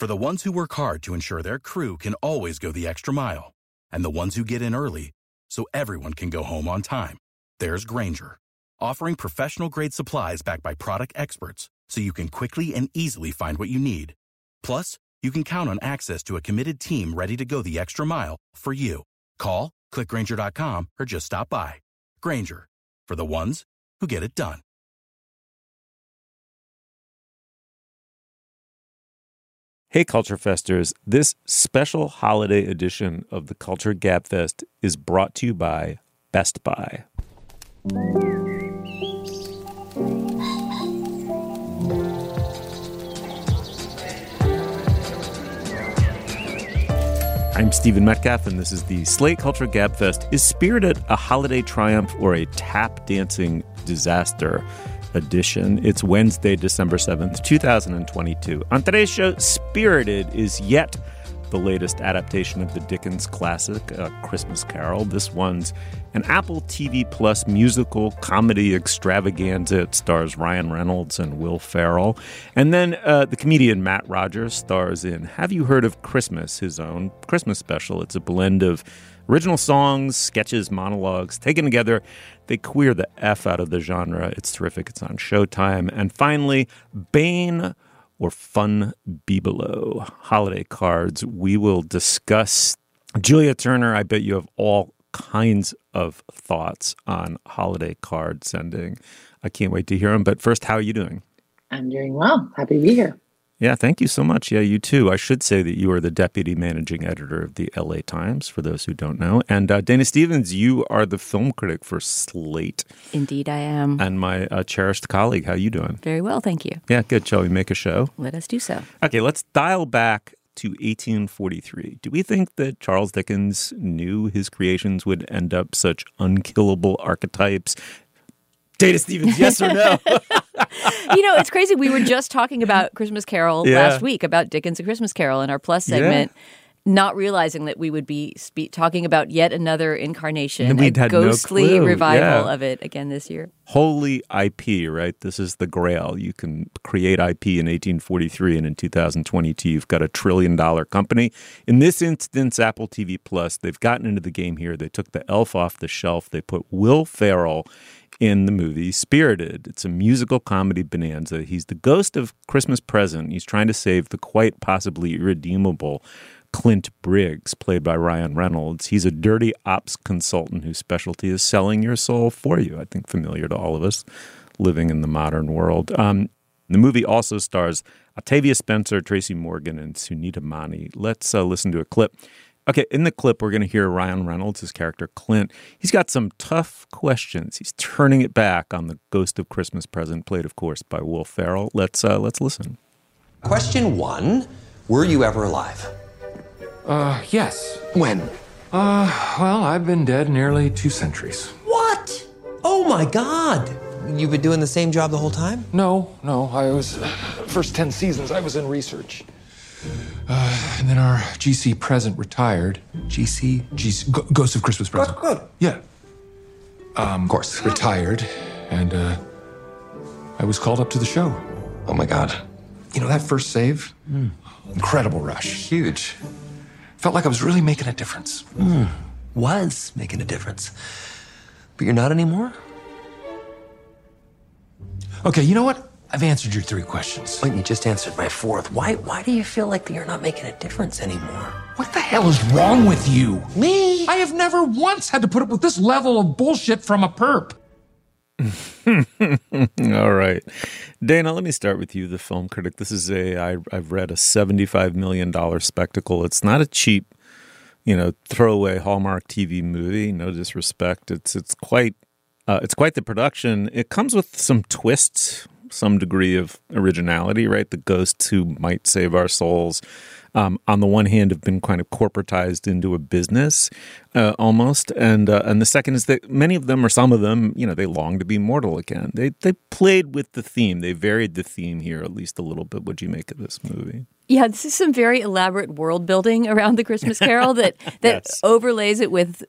For the ones who work hard to ensure their crew can always go the extra mile, and the ones who get in early so everyone can go home on time, there's Grainger, offering professional-grade supplies backed by product experts so you can quickly and easily find what you need. Plus, you can count on access to a committed team ready to go the extra mile for you. Call, click Grainger.com, or just stop by. Grainger, for the ones who get it done. Hey, Culture Festers. This special holiday edition of the Culture Gabfest is brought to you by Best Buy. I'm Stephen Metcalf, and this is the Slate Culture Gabfest. Is Spirited a holiday triumph or a tap dancing disaster edition? It's Wednesday, December 7th, 2022. On today's show, Spirited is yet the latest adaptation of the Dickens classic, A Christmas Carol. This one's an Apple TV Plus musical comedy extravaganza. It stars Ryan Reynolds and Will Ferrell. And then the comedian Matt Rogers stars in Have You Heard of Christmas?, his own Christmas special. It's a blend of original songs, sketches, monologues, taken together. They queer the F out of the genre. It's terrific. It's on Showtime. And finally, Bane or Fun Bibelo, holiday cards. We will discuss. Julia Turner, I bet you have all kinds of thoughts on holiday card sending. I can't wait to hear them. But first, how are you doing? I'm doing well. Happy to be here. Yeah, thank you so much. Yeah, you too. I should say that you are the deputy managing editor of the LA Times, for those who don't know. And Dana Stevens, you are the film critic for Slate. Indeed, I am. And my cherished colleague. How are you doing? Very well, thank you. Yeah, good. Shall we make a show? Let us do so. Okay, let's dial back to 1843. Do we think that Charles Dickens knew his creations would end up such unkillable archetypes? Dana Stevens, yes or no? You know, it's crazy. We were just talking about Christmas Carol last week, about Dickens' A Christmas Carol in our Plus segment, not realizing that we would be talking about yet another incarnation, a ghostly revival of it again this year. Holy IP, right? This is the grail. You can create IP in 1843, and in 2022, you've got $1 trillion company. In this instance, Apple TV Plus, they've gotten into the game here. They took the elf off the shelf. They put Will Ferrell in the movie Spirited. It's a musical comedy bonanza. He's the ghost of Christmas Present. He's trying to save the quite possibly irredeemable Clint Briggs, played by Ryan Reynolds. He's a dirty ops consultant whose specialty is selling your soul for you. I think familiar to all of us living in the modern world. The movie also stars Octavia Spencer, Tracy Morgan, and Sunita Mani. Let's listen to a clip. Okay, in the clip, we're going to hear Ryan Reynolds, his character Clint. He's got some tough questions. He's turning it back on the ghost of Christmas Present, played, of course, by Will Ferrell. Let's listen. Question 1, were you ever alive? Yes. When? Well, I've been dead nearly 2 centuries. What? Oh my God! You've been doing the same job the whole time? No, I was, first 10 seasons, I was in research. And then our GC Present retired. GC? Ghost of Christmas Present. Good. Yeah. Of course. Retired, and, I was called up to the show. Oh my God. You know, that first save? Incredible rush. Huge. Felt like I was really making a difference. Was making a difference. But you're not anymore? Okay, you know what? I've answered your 3 questions. Wait, you just answered my 4th. Why do you feel like you're not making a difference anymore? What the hell is wrong with you? Me? I have never once had to put up with this level of bullshit from a perp. All right. Dana, let me start with you, the film critic. This is I've read a $75 million spectacle. It's not a cheap, throwaway Hallmark TV movie. No disrespect. It's quite the production. It comes with some twists, some degree of originality, right? The ghosts who might save our souls, on the one hand, have been kind of corporatized into a business almost. And the second is that many of them, or some of them, they long to be mortal again. They played with the theme. They varied the theme here at least a little bit. What'd you make of this movie? Yeah, this is some very elaborate world building around the Christmas Carol that yes. overlays it with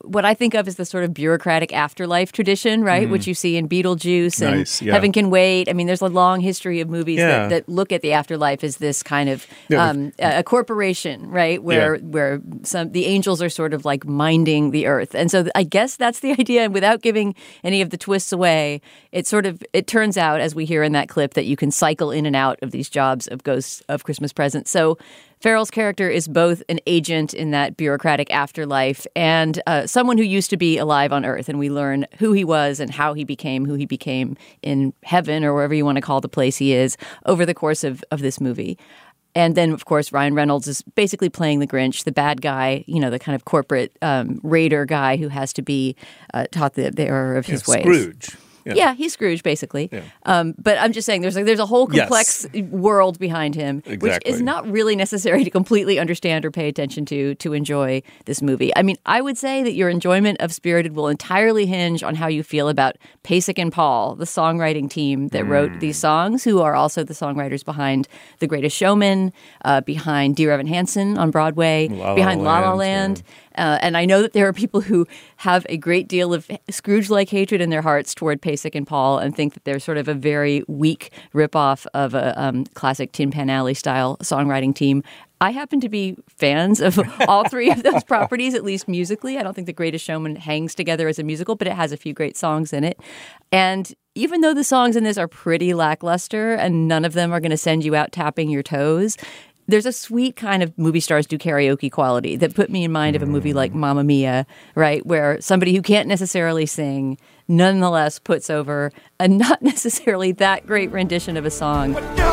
what I think of as the sort of bureaucratic afterlife tradition, right? Which you see in Beetlejuice and Heaven Can Wait. I mean, there's a long history of movies that look at the afterlife as this kind of a corporation, right? Where the angels are sort of like minding the earth. And so I guess that's the idea. And without giving any of the twists away, it turns out, as we hear in that clip, that you can cycle in and out of these jobs of Ghosts of Christmas Present. So Farrell's character is both an agent in that bureaucratic afterlife and someone who used to be alive on Earth. And we learn who he was and how he became who he became in heaven, or wherever you want to call the place he is, over the course of this movie. And then, of course, Ryan Reynolds is basically playing the Grinch, the bad guy, the kind of corporate raider guy who has to be taught the error of his ways. Scrooge. Yeah, he's Scrooge, basically. Yeah. But I'm just saying there's a whole complex world behind him, which is not really necessary to completely understand or pay attention to enjoy this movie. I mean, I would say that your enjoyment of Spirited will entirely hinge on how you feel about Pasek and Paul, the songwriting team that wrote these songs, who are also the songwriters behind The Greatest Showman, behind Dear Evan Hansen on Broadway, behind La La Land. And I know that there are people who have a great deal of Scrooge-like hatred in their hearts toward Pasek and Paul and think that they're sort of a very weak ripoff of a classic Tin Pan Alley-style songwriting team. I happen to be fans of all three of those properties, at least musically. I don't think The Greatest Showman hangs together as a musical, but it has a few great songs in it. And even though the songs in this are pretty lackluster and none of them are going to send you out tapping your toes, there's a sweet kind of movie stars do karaoke quality that put me in mind of a movie like Mamma Mia, right? Where somebody who can't necessarily sing nonetheless puts over a not necessarily that great rendition of a song. But no,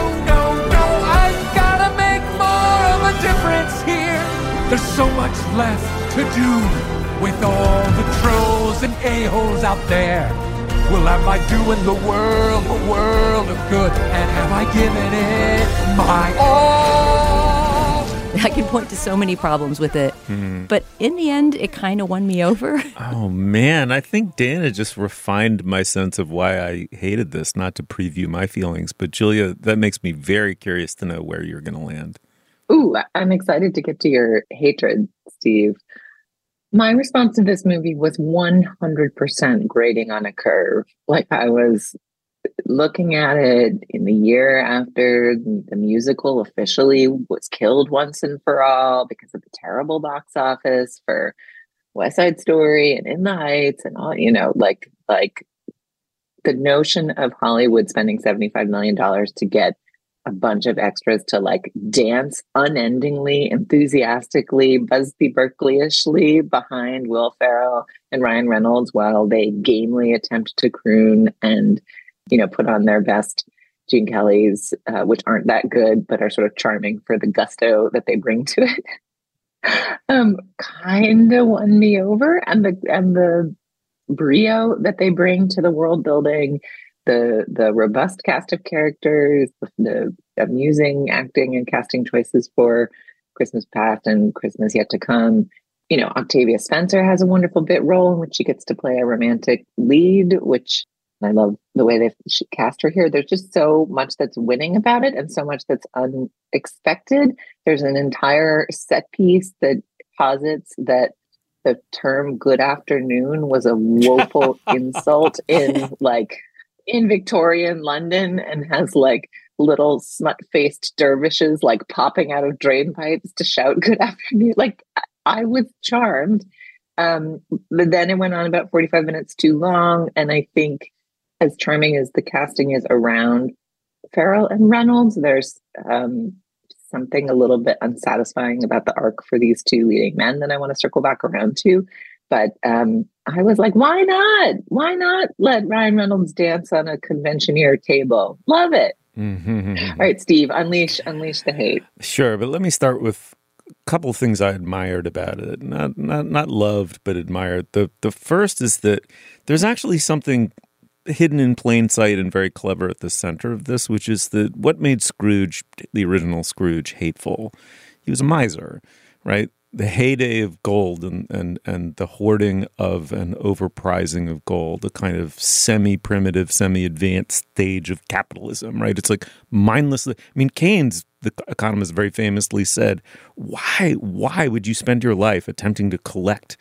I've gotta make more of a difference here. There's so much left to do with all the trolls and a-holes out there. Well, am I doing the world a world of good? And have I given it my all? I can point to so many problems with it. But in the end, it kind of won me over. Oh, man. I think Dana just refined my sense of why I hated this, not to preview my feelings. But Julia, that makes me very curious to know where you're going to land. Ooh, I'm excited to get to your hatred, Steve. My response to this movie was 100% grading on a curve. Like, I was looking at it in the year after the musical officially was killed once and for all because of the terrible box office for West Side Story and In the Heights and all, like the notion of Hollywood spending $75 million to get a bunch of extras to like dance unendingly, enthusiastically, Busby Berkeley-ishly behind Will Ferrell and Ryan Reynolds while they gamely attempt to croon and, put on their best Gene Kelly's, which aren't that good, but are sort of charming for the gusto that they bring to it. Kind of won me over, and the brio that they bring to the world building, the robust cast of characters, the amusing acting and casting choices for Christmas Past and Christmas Yet to Come. Octavia Spencer has a wonderful bit role in which she gets to play a romantic lead, which I love the way they cast her here. There's just so much that's winning about it and so much that's unexpected. There's an entire set piece that posits that the term good afternoon was a woeful insult in Victorian London and has like little smut-faced dervishes like popping out of drain pipes to shout good afternoon. Like, I was charmed. But then it went on about 45 minutes too long. And I think as charming as the casting is around Farrell and Reynolds, there's something a little bit unsatisfying about the arc for these two leading men that I want to circle back around to. But I was like, why not? Why not let Ryan Reynolds dance on a conventioneer table? Love it. All right, Steve, unleash the hate. Sure, but let me start with a couple things I admired about it. Not loved, but admired. The first is that there's actually something hidden in plain sight and very clever at the center of this, which is that what made Scrooge, the original Scrooge, hateful. He was a miser, right? The heyday of gold and the hoarding of and overprizing of gold, a kind of semi-primitive, semi-advanced stage of capitalism, right? It's like mindlessly. I mean, Keynes, the economist, very famously said, why would you spend your life attempting to collect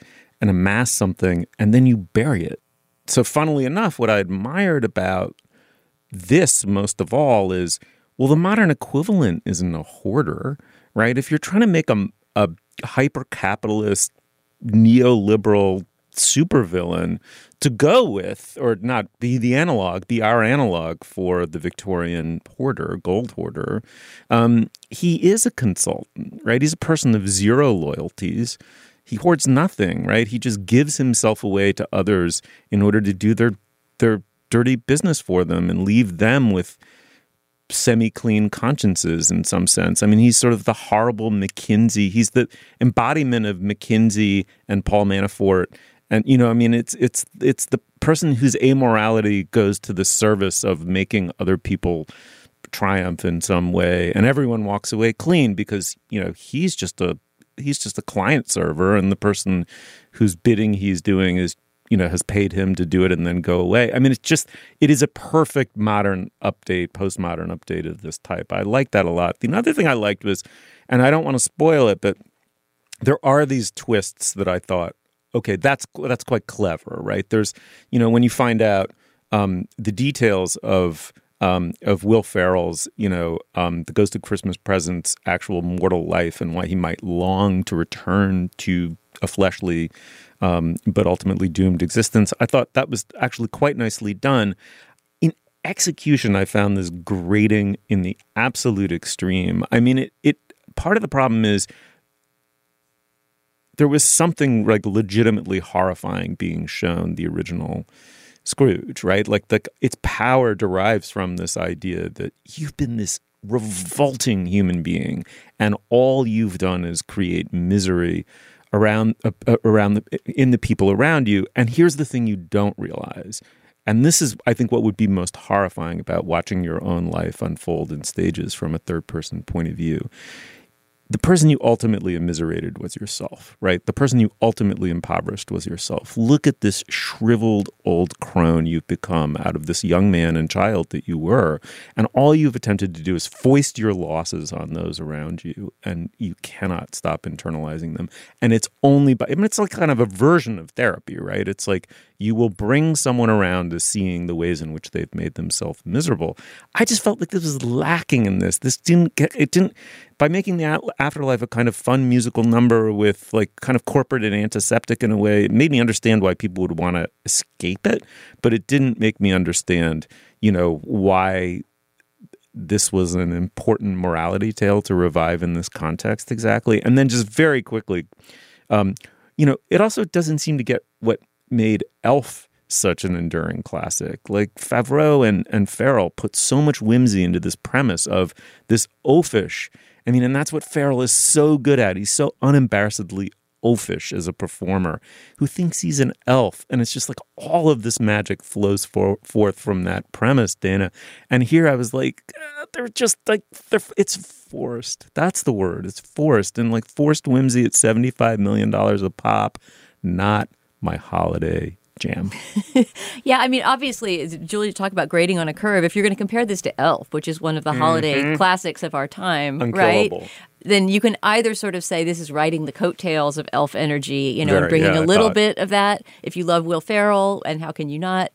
and amass something, and then you bury it. So funnily enough, what I admired about this most of all is, well, the modern equivalent isn't a hoarder, right? If you're trying to make a hyper-capitalist, neoliberal supervillain to go with, or not be the analog, be our analog for the Victorian hoarder, gold hoarder, he is a consultant, right? He's a person of zero loyalties. He hoards nothing, right? He just gives himself away to others in order to do their dirty business for them and leave them with semi-clean consciences in some sense. I mean, he's sort of the horrible McKinsey. He's the embodiment of McKinsey and Paul Manafort. And, you know, I mean, it's the person whose amorality goes to the service of making other people triumph in some way. And everyone walks away clean because, you know, he's just a client server, and the person whose bidding he's doing is, you know, has paid him to do it and then go away. I mean, it is a perfect modern update, postmodern update of this type. I like that a lot. The other thing I liked was, and I don't want to spoil it, but there are these twists that I thought, okay, that's quite clever, right? There's, you know, when you find out the details of Will Ferrell's, you know, The Ghost of Christmas Present's actual mortal life and why he might long to return to a fleshly but ultimately doomed existence. I thought that was actually quite nicely done. In execution, I found this grating in the absolute extreme. I mean, it part of the problem is there was something like legitimately horrifying being shown the original Scrooge, right? Like its power derives from this idea that you've been this revolting human being, and all you've done is create misery in the people around you. And here's the thing you don't realize. And this is, I think, what would be most horrifying about watching your own life unfold in stages from a third-person point of view. The person you ultimately immiserated was yourself, right? The person you ultimately impoverished was yourself. Look at this shriveled old crone you've become out of this young man and child that you were. And all you've attempted to do is foist your losses on those around you. And you cannot stop internalizing them. And it's only it's like kind of a version of therapy, right? It's like you will bring someone around to seeing the ways in which they've made themselves miserable. I just felt like this was lacking in this. By making the afterlife a kind of fun musical number with like kind of corporate and antiseptic in a way, it made me understand why people would want to escape it, but it didn't make me understand, you know, why this was an important morality tale to revive in this context exactly. And then just very quickly, you know, it also doesn't seem to get what made Elf such an enduring classic. Like Favreau and Farrell put so much whimsy into this premise of this oafish. I mean, and that's what Farrell is so good at. He's so unembarrassedly oafish as a performer who thinks he's an elf. And it's just like all of this magic flows forth from that premise, Dana. And here I was like, they're just like, it's forced. That's the word. It's forced. And like forced whimsy at $75 million a pop, not my holiday jam. Yeah, I mean, obviously, Julie talked about grading on a curve. If you're going to compare this to Elf, which is one of the holiday classics of our time, Unkillable. Right? Then you can either sort of say this is riding the coattails of Elf energy, you know, and bringing a little bit of that. If you love Will Ferrell, and how can you not?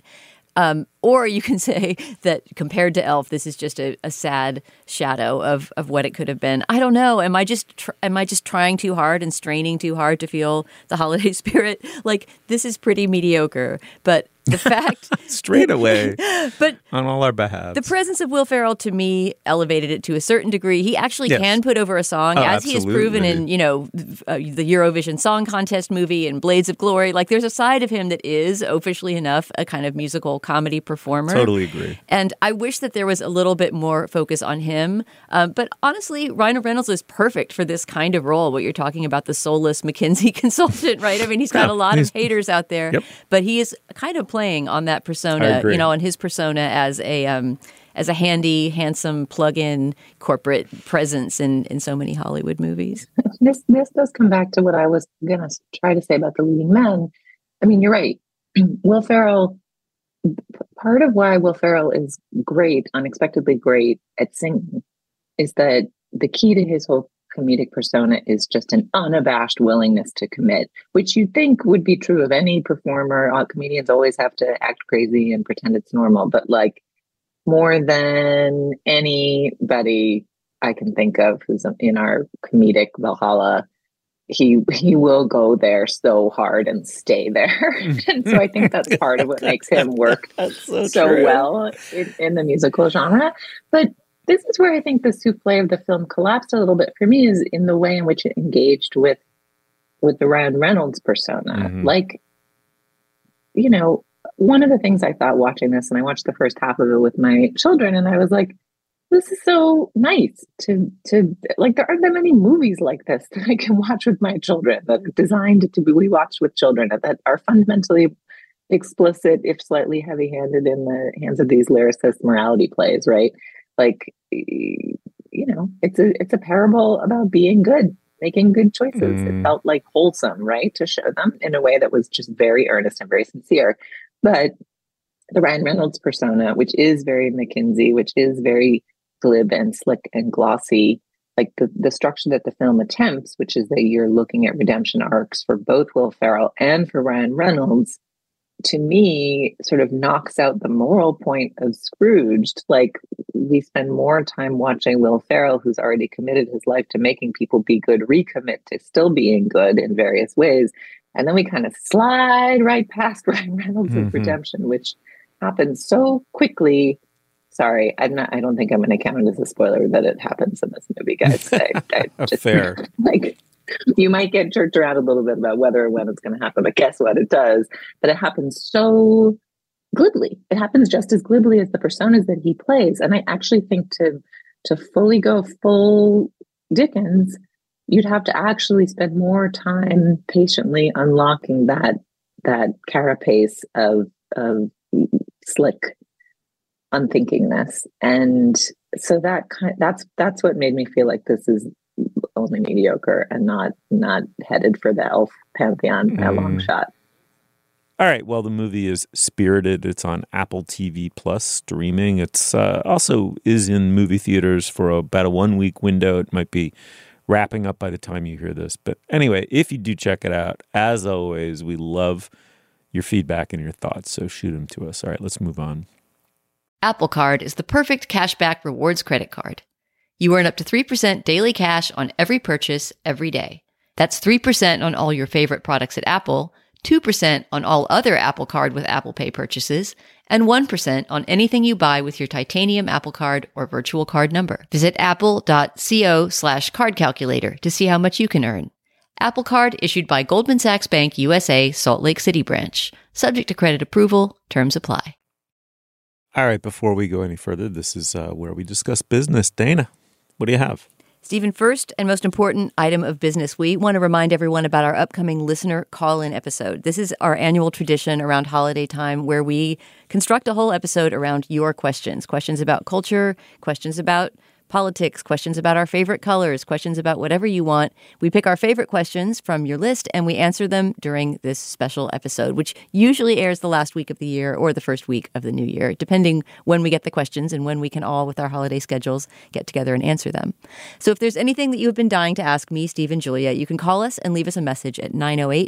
Or you can say that compared to Elf, this is just a sad shadow of what it could have been. I don't know. Am I just trying too hard and straining too hard to feel the holiday spirit? Like, this is pretty mediocre, but the fact straight away, but on all our behalf, the presence of Will Ferrell to me elevated it to a certain degree. He actually can put over a song, as he has proven in, you know, the Eurovision Song Contest movie and Blades of Glory. Like, there's a side of him that is, officially enough, a kind of musical comedy performer. Totally agree. And I wish that there was a little bit more focus on him. But honestly, Ryan Reynolds is perfect for this kind of role. What you're talking about, the soulless McKinsey consultant, right? I mean, he's got a lot of haters out there, but he is kind of playing on that persona, you know, on his persona as a handy, handsome, plug-in corporate presence in so many Hollywood movies. This does come back to what I was going to try to say about the leading men. I mean, you're right. Will Ferrell, part of why Will Ferrell is great, unexpectedly great at singing, is that the key to his whole comedic persona is just an unabashed willingness to commit, which you'd think would be true of any performer. Comedians always have to act crazy and pretend it's normal, but like more than anybody I can think of who's in our comedic Valhalla, he will go there so hard and stay there. And so I think that's part of what makes him work so well in the musical genre. But this is where I think the souffle of the film collapsed a little bit for me, is in the way in which it engaged with the Ryan Reynolds persona. Mm-hmm. Like, you know, one of the things I thought watching this, and I watched the first half of it with my children, and I was like, this is so nice to like, there aren't that many movies like this that I can watch with my children that are designed to be rewatched with children, that are fundamentally explicit, if slightly heavy-handed in the hands of these lyricist morality plays, right? Like, you know, it's a parable about being good, making good choices. It felt like wholesome, right? To show them in a way that was just very earnest and very sincere. But the Ryan Reynolds persona, which is very McKinsey, which is very glib and slick and glossy, like the structure that the film attempts, which is that you're looking at redemption arcs for both Will Ferrell and for Ryan Reynolds, to me, sort of knocks out the moral point of Scrooged. Like, we spend more time watching Will Ferrell, who's already committed his life to making people be good, recommit to still being good in various ways. And then we kind of slide right past Ryan Reynolds' redemption, which happens so quickly. Sorry, I don't think I'm going to count it as a spoiler that it happens in this movie, guys. I just, fair. Like, you might get jerked around a little bit about whether or when it's going to happen, but guess what? It does. But it happens so glibly. It happens just as glibly as the personas that he plays. And I actually think to fully go full Dickens, you'd have to actually spend more time patiently unlocking that carapace of slick unthinkingness. And so that's what made me feel like this is only mediocre and not headed for the elf pantheon by a long shot. All right. Well, the movie is Spirited. It's on Apple TV Plus streaming. It's also is in movie theaters for about a 1 week window. It might be wrapping up by the time you hear this. But anyway, if you do check it out, as always, we love your feedback and your thoughts. So shoot them to us. All right, let's move on. Apple Card is the perfect cashback rewards credit card. You earn up to 3% daily cash on every purchase every day. That's 3% on all your favorite products at Apple, 2% on all other Apple Card with Apple Pay purchases, and 1% on anything you buy with your titanium Apple Card or virtual card number. Visit apple.co/card calculator to see how much you can earn. Apple Card issued by Goldman Sachs Bank USA, Salt Lake City branch. Subject to credit approval. Terms apply. All right, before we go any further, this is where we discuss business. Dana, what do you have? Stephen, first and most important item of business, we want to remind everyone about our upcoming listener call-in episode. This is our annual tradition around holiday time where we construct a whole episode around your questions about culture, questions about politics, questions about our favorite colors, questions about whatever you want. We pick our favorite questions from your list and we answer them during this special episode, which usually airs the last week of the year or the first week of the new year, depending when we get the questions and when we can all, with our holiday schedules, get together and answer them. So if there's anything that you have been dying to ask me, Steve and Julia, you can call us and leave us a message at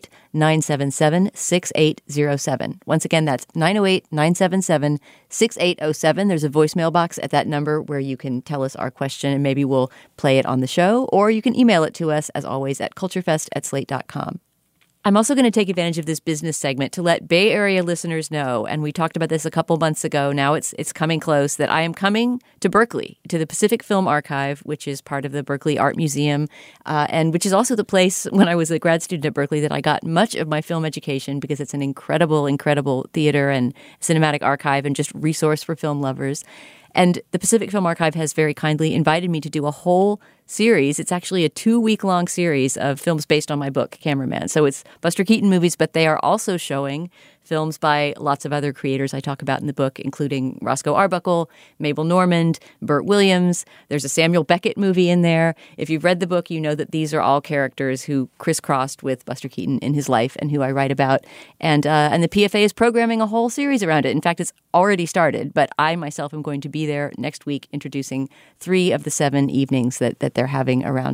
908-977-6807. Once again, that's 908-977-6807. There's a voicemail box at that number where you can tell us our question and maybe we'll play it on the show, or you can email it to us, as always, at culturefest@slate.com. I'm also going to take advantage of this business segment to let Bay Area listeners know, and we talked about this a couple months ago, now it's coming close, that I am coming to Berkeley, to the Pacific Film Archive, which is part of the Berkeley Art Museum, and which is also the place, when I was a grad student at Berkeley, that I got much of my film education, because it's an incredible, incredible theater and cinematic archive and just resource for film lovers. And the Pacific Film Archive has very kindly invited me to do a whole series. It's actually a 2-week-long series of films based on my book, Cameraman. So it's Buster Keaton movies, but they are also showing films by lots of other creators I talk about in the book, including Roscoe Arbuckle, Mabel Normand, Burt Williams. There's a Samuel Beckett movie in there. If you've read the book, you know that these are all characters who crisscrossed with Buster Keaton in his life and who I write about. And the PFA is programming a whole series around it. In fact, it's already started, but I myself am going to be there next week introducing 3 of the 7 evenings that they're having around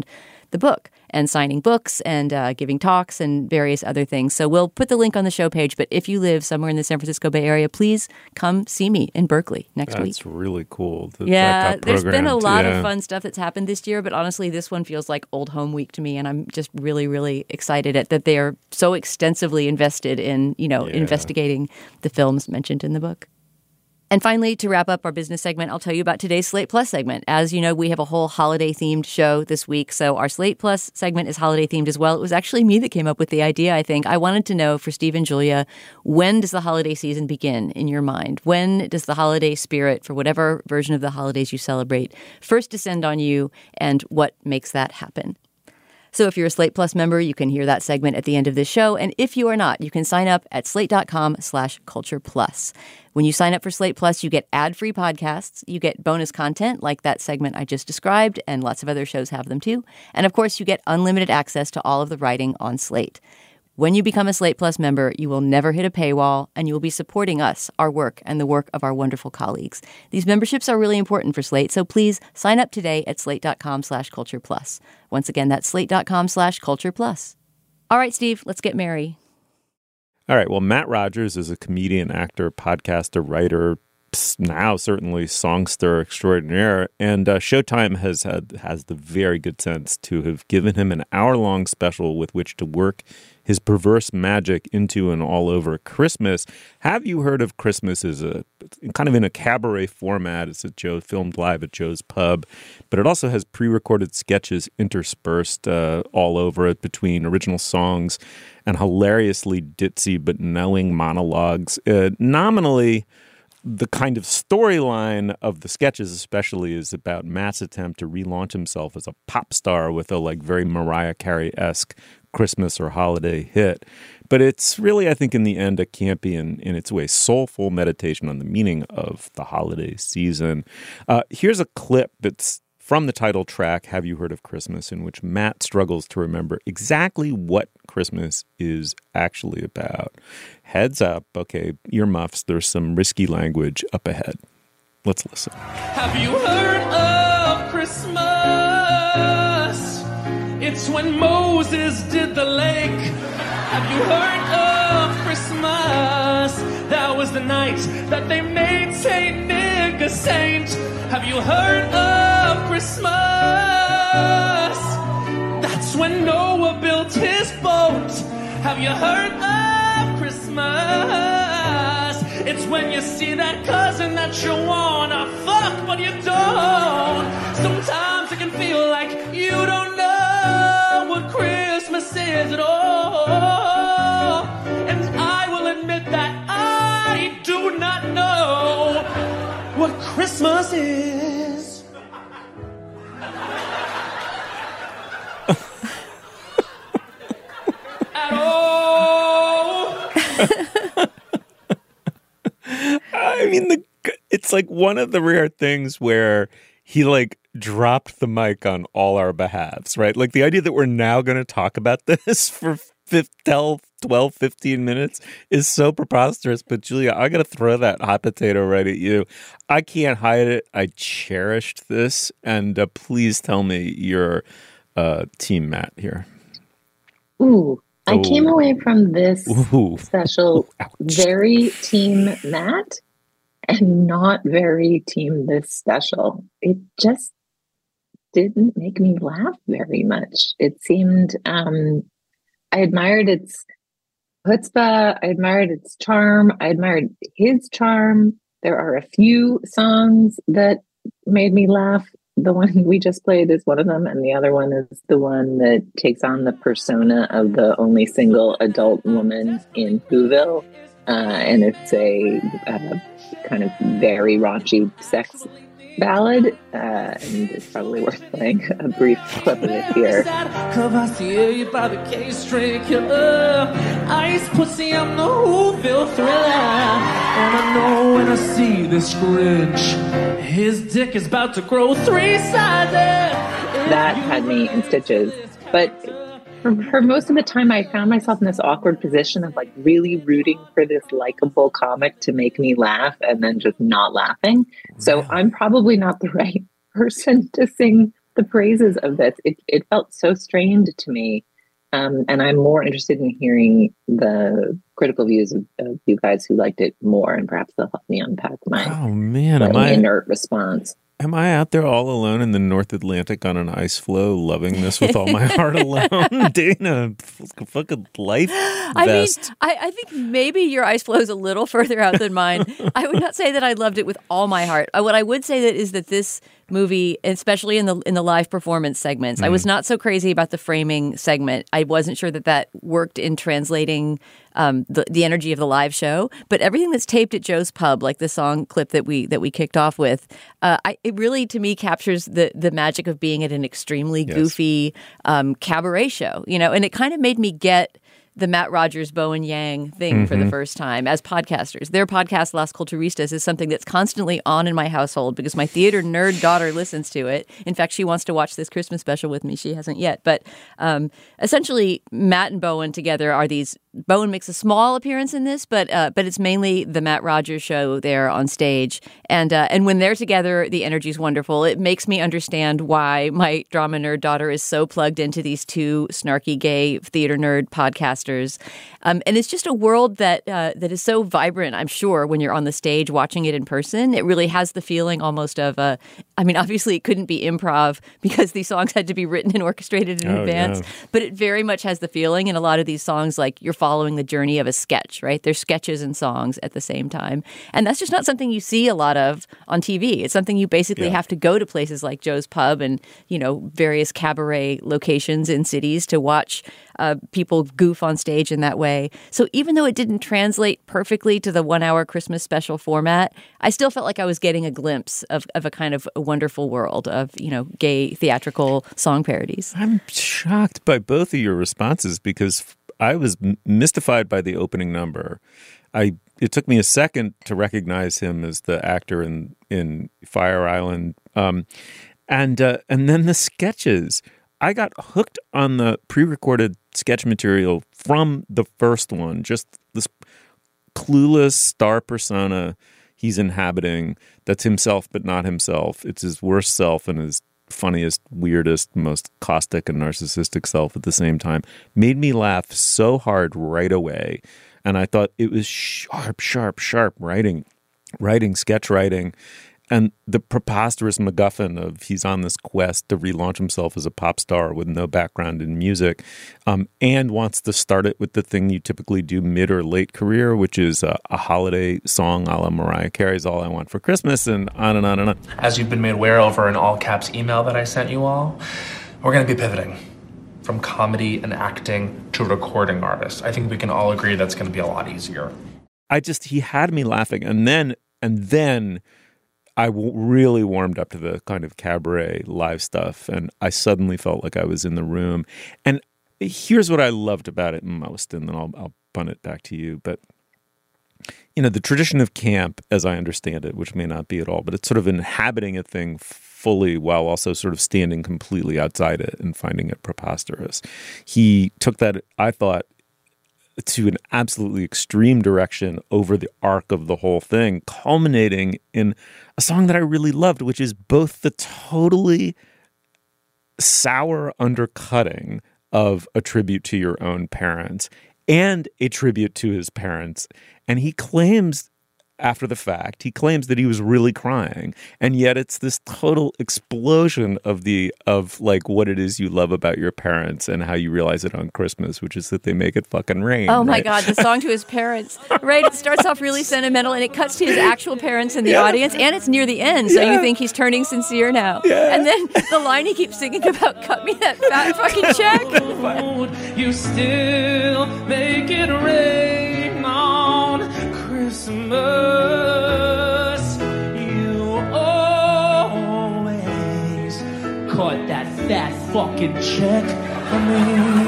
the book and signing books and giving talks and various other things. So we'll put the link on the show page. But if you live somewhere in the San Francisco Bay Area, please come see me in Berkeley next week. That's really cool. There's been a lot of fun stuff that's happened this year, but honestly, this one feels like old home week to me, and I'm just really, really excited that they are so extensively invested in, investigating the films mentioned in the book. And finally, to wrap up our business segment, I'll tell you about today's Slate Plus segment. As you know, we have a whole holiday-themed show this week, so our Slate Plus segment is holiday-themed as well. It was actually me that came up with the idea, I think. I wanted to know, for Steve and Julia, when does the holiday season begin in your mind? When does the holiday spirit, for whatever version of the holidays you celebrate, first descend on you, and what makes that happen? So if you're a Slate Plus member, you can hear that segment at the end of this show. And if you are not, you can sign up at slate.com/culture plus. When you sign up for Slate Plus, you get ad-free podcasts, you get bonus content like that segment I just described, and lots of other shows have them too. And of course, you get unlimited access to all of the writing on Slate. When you become a Slate Plus member, you will never hit a paywall, and you will be supporting us, our work, and the work of our wonderful colleagues. These memberships are really important for Slate, so please sign up today at slate.com/culture plus. Once again, that's slate.com/culture plus. All right, Steve, let's get merry. All right, well, Matt Rogers is a comedian, actor, podcaster, writer, now certainly songster extraordinaire, and Showtime has the very good sense to have given him an hour-long special with which to work his perverse magic into and all over Christmas. Have You Heard of Christmas is a kind of in a cabaret format. It's filmed live at Joe's Pub, but it also has pre-recorded sketches interspersed all over it between original songs and hilariously ditzy but knowing monologues. Nominally, the kind of storyline of the sketches especially is about Matt's attempt to relaunch himself as a pop star with a very Mariah Carey-esque Christmas or holiday hit. But it's really, I think, in the end, a campy and, in its way, soulful meditation on the meaning of the holiday season. Here's a clip that's from the title track, Have You Heard of Christmas?, in which Matt struggles to remember exactly what Christmas is actually about. Heads up, okay, earmuffs, there's some risky language up ahead. Let's listen. Have you heard of Christmas? It's when Moses did the lake. Have you heard of Christmas? That was the night that they made Saint Nick a saint. Have you heard of Christmas? That's when Noah built his boat. Have you heard of Christmas? It's when you see that cousin that you wanna fuck, but you don't. Sometimes it can feel like you don't know what Christmas is at all. And I will admit that I do not know what Christmas is. At all. I mean, it's like one of the rare things where he dropped the mic on all our behalves, right? Like the idea that we're now going to talk about this for 12, 15 minutes is so preposterous. But Julia, I got to throw that hot potato right at you. I can't hide it. I cherished this. And please tell me you're Team Matt here. Ooh, I came away from this special very Team Matt and not very Team this special. It just didn't make me laugh very much. It seemed, I admired its chutzpah, I admired its charm, I admired his charm. There are a few songs that made me laugh. The one we just played is one of them, and the other one is the one that takes on the persona of the only single adult woman in Whoville. And it's a kind of very raunchy sex ballad, and it's probably worth playing a brief clip of it here. Ice pussy, I'm the Whoville thriller. And I know when I see this Grinch, his dick is about to grow 3 sizes. That had me in stitches. But for most of the time, I found myself in this awkward position of really rooting for this likable comic to make me laugh and then just not laughing. So I'm probably not the right person to sing the praises of this. It felt so strained to me. And I'm more interested in hearing the critical views of you guys who liked it more, and perhaps they'll help me unpack my inert response. Am I out there all alone in the North Atlantic on an ice floe, loving this with all my heart alone? Dana, fucking life vest. I think maybe your ice floe is a little further out than mine. I would not say that I loved it with all my heart. What I would say is that this movie, especially in the live performance segments, I was not so crazy about the framing segment. I wasn't sure that worked in translating the energy of the live show. But everything that's taped at Joe's Pub, like the song clip that we kicked off with, it really, to me, captures the magic of being at an extremely goofy cabaret show. And it kind of made me get the Matt Rogers, Bowen Yang thing for the first time as podcasters. Their podcast, Las Culturistas, is something that's constantly on in my household because my theater nerd daughter listens to it. In fact, she wants to watch this Christmas special with me. She hasn't yet. But essentially, Matt and Bowen together are these. Bowen makes a small appearance in this, but it's mainly the Matt Rogers show there on stage. And when they're together, the energy is wonderful. It makes me understand why my drama nerd daughter is so plugged into these two snarky gay theater nerd podcasters. And it's just a world that is so vibrant, I'm sure, when you're on the stage watching it in person. It really has the feeling almost of obviously it couldn't be improv because these songs had to be written and orchestrated in advance. Yeah. But it very much has the feeling in a lot of these songs like you're following the journey of a sketch, right? There's sketches and songs at the same time. And that's just not something you see a lot of on TV. It's something you basically have to go to places like Joe's Pub and, various cabaret locations in cities to watch people goof on stage in that way. So even though it didn't translate perfectly to the 1 hour Christmas special format, I still felt like I was getting a glimpse of a kind of a wonderful world of, gay theatrical song parodies. I'm shocked by both of your responses because I was mystified by the opening number. It took me a second to recognize him as the actor in Fire Island. And then the sketches. I got hooked on the pre-recorded sketch material from the first one. Just this clueless star persona he's inhabiting that's himself but not himself. It's his worst self and his funniest, weirdest, most caustic and narcissistic self at the same time. Made me laugh so hard right away. And I thought it was sharp writing, sketch writing. And the preposterous MacGuffin of he's on this quest to relaunch himself as a pop star with no background in music and wants to start it with the thing you typically do mid or late career, which is a holiday song a la Mariah Carey's All I Want for Christmas and on and on and on. As you've been made aware over an all-caps email that I sent you all, we're going to be pivoting from comedy and acting to recording artists. I think we can all agree that's going to be a lot easier. He had me laughing. And then I really warmed up to the kind of cabaret live stuff, and I suddenly felt like I was in the room. And here's what I loved about it most, and then I'll punt it back to you. But, the tradition of camp, as I understand it, which may not be at all, but it's sort of inhabiting a thing fully while also sort of standing completely outside it and finding it preposterous. He took that, I thought, to an absolutely extreme direction over the arc of the whole thing, culminating in a song that I really loved, which is both the totally sour undercutting of a tribute to your own parents and a tribute to his parents. And he claims after the fact, he claims that he was really crying, and yet it's this total explosion of what it is you love about your parents and how you realize it on Christmas, which is that they make it fucking rain. Oh my God, the song to his parents, right? It starts off really sentimental, and it cuts to his actual parents in the audience, and it's near the end, so you think he's turning sincere now. Yeah. And then the line he keeps singing about, "Cut me that fat fucking check." You still make it rain on Christmas. You always cut that fat fucking check for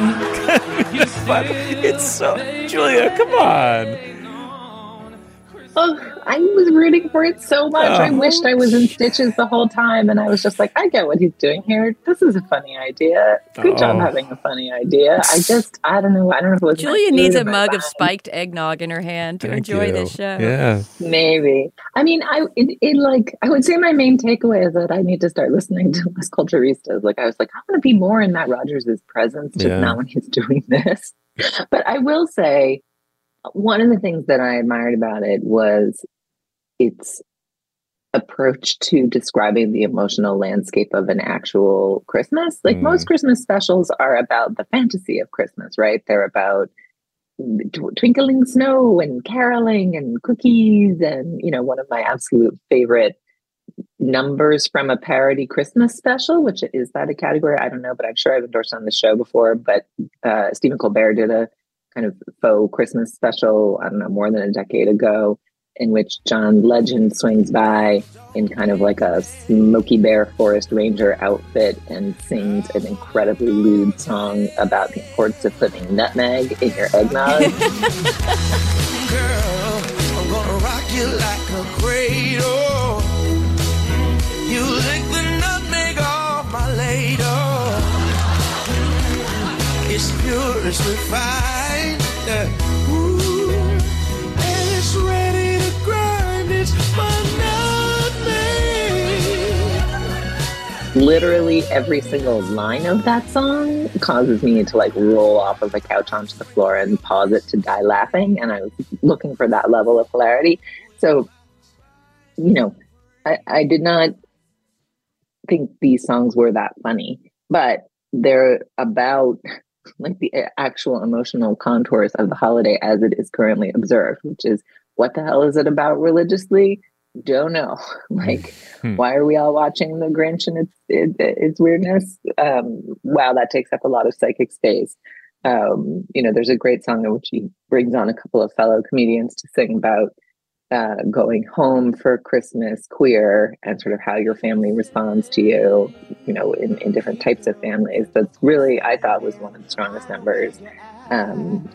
me. It's so, Julia, come on. Oh, I was rooting for it so much. I wished I was in stitches the whole time. And I was just like, I get what he's doing here. This is a funny idea. Good job having a funny idea. I don't know. I don't know if it was Julia needs a mug of spiked eggnog in her hand to enjoy this show. Yeah. Maybe. I mean, I would say my main takeaway is that I need to start listening to Las Culturistas. Like, I was like, I want to be more in Matt Rogers' presence, just not when he's doing this. But I will say, one of the things that I admired about it was its approach to describing the emotional landscape of an actual Christmas. Like most Christmas specials are about the fantasy of Christmas, right? They're about twinkling snow and caroling and cookies. And, you know, one of my absolute favorite numbers from a parody Christmas special, which is that a category? I don't know, but I'm sure I've endorsed on the show before. But Stephen Colbert did a kind of faux Christmas special, I don't know, more than a decade ago, in which John Legend swings by in kind of like a Smokey Bear Forest Ranger outfit and sings an incredibly lewd song about the importance of putting nutmeg in your eggnog. Girl, I'm gonna rock you like a cradle. You lick the nutmeg off my ladle. It's pure, it's refined. Ooh, and it's ready to grind. It's my nutmeg. Literally every single line of that song causes me to like roll off of the couch onto the floor and pause it to die laughing. And I was looking for that level of hilarity. So, you know, I did not think these songs were that funny, but they're about like the actual emotional contours of the holiday as it is currently observed, which is, what the hell is it about religiously? Don't know. Like, why are we all watching The Grinch and its weirdness? Wow, that takes up a lot of psychic space. You know, there's a great song in which he brings on a couple of fellow comedians to sing about going home for Christmas queer and sort of how your family responds to you, you know, in different types of families. That's really, I thought, was one of the strongest numbers. And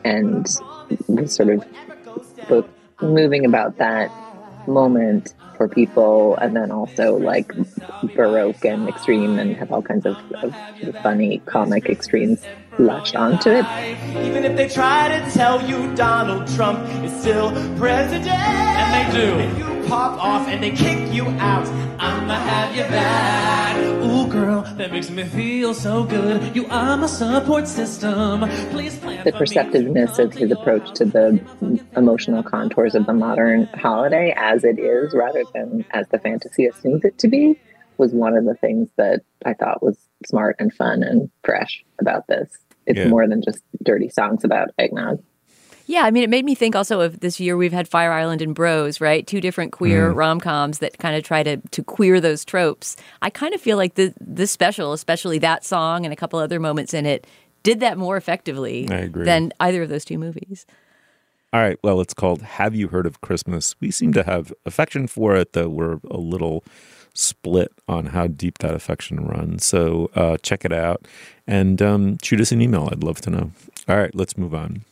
the sort of both moving about that moment for people, and then also like Baroque and extreme, and have all kinds of funny comic extremes latched onto it. Even if they try to tell you Donald Trump is still president, and they do, and you pop off and they kick you out, I'ma have you back. Ooh, girl, that makes me feel so good. You are my support system. Please plan the perceptiveness of his approach to the emotional contours of the modern holiday as it is, rather than as the fantasy assumes it to be, was one of the things that I thought was smart and fun and fresh about this. It's more than just dirty songs about eggnog. Yeah, I mean, it made me think also of this year we've had Fire Island and Bros, right? Two different queer rom-coms that kind of try to queer those tropes. I kind of feel like this special, especially that song and a couple other moments in it, did that more effectively than either of those two movies. All right, well, it's called Have You Heard of Christmas? We seem to have affection for it, though we're a little split on how deep that affection runs. So check it out and shoot us an email. I'd love to know. All right, let's move on.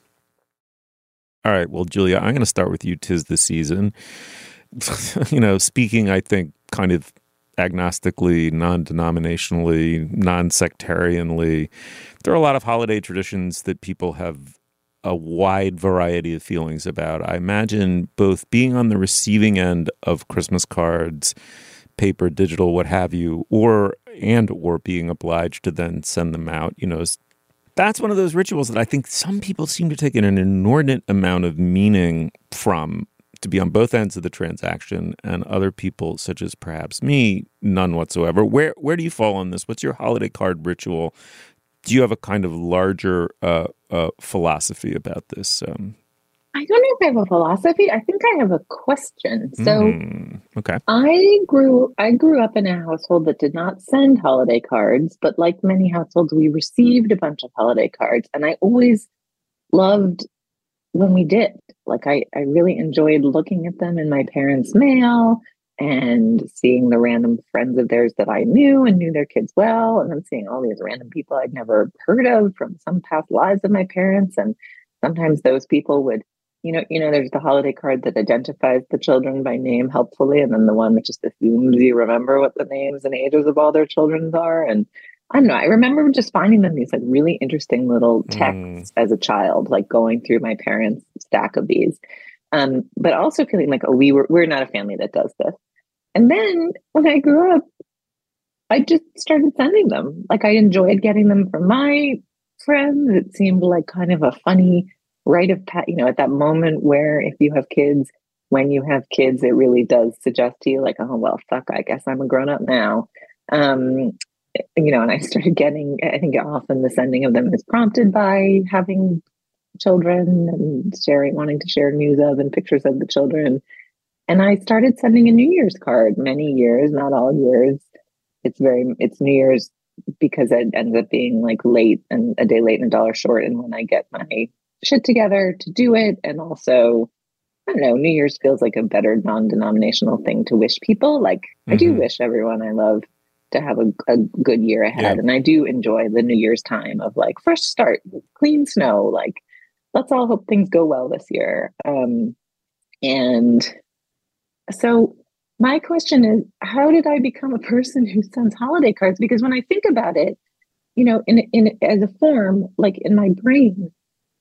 All right, well, Julia, I'm going to start with you. 'Tis the season. You know, speaking, I think, kind of agnostically, non-denominationally, non-sectarianly, there are a lot of holiday traditions that people have a wide variety of feelings about. I imagine both being on the receiving end of Christmas cards, paper, digital, what have you, or being obliged to then send them out, you know, that's one of those rituals that I think some people seem to take an inordinate amount of meaning from, to be on both ends of the transaction, and other people, such as perhaps me, none whatsoever. Where do you fall on this? What's your holiday card ritual? Do you have a kind of larger philosophy about this? I don't know if I have a philosophy. I think I have a question. So okay. I grew up in a household that did not send holiday cards, but like many households, we received a bunch of holiday cards. And I always loved when we did. Like I really enjoyed looking at them in my parents' mail and seeing the random friends of theirs that I knew and knew their kids well. And then seeing all these random people I'd never heard of from some past lives of my parents. And sometimes those people would there's the holiday card that identifies the children by name helpfully, and then the one that just assumes you remember what the names and ages of all their children are. And I don't know, I remember just finding them these like really interesting little texts as a child, like going through my parents' stack of these. But also feeling like, we're not a family that does this. And then when I grew up, I just started sending them. Like I enjoyed getting them from my friends. It seemed like kind of a funny rite of at that moment where if you have kids, when you have kids, it really does suggest to you like, oh, well, fuck, I guess I'm a grown up now. And I started getting, I think often the sending of them is prompted by having children and wanting to share news of and pictures of the children. And I started sending a New Year's card many years, not all years. It's New Year's because it ends up being like late and a day late and a dollar short. And when I get my shit together to do it. And also, I don't know, New Year's feels like a better non-denominational thing to wish people. Like I do wish everyone I love to have a good year ahead. Yeah. And I do enjoy the New Year's time of like fresh start, clean snow, like let's all hope things go well this year. And so my question is, how did I become a person who sends holiday cards? Because when I think about it, in as a form, like in my brain,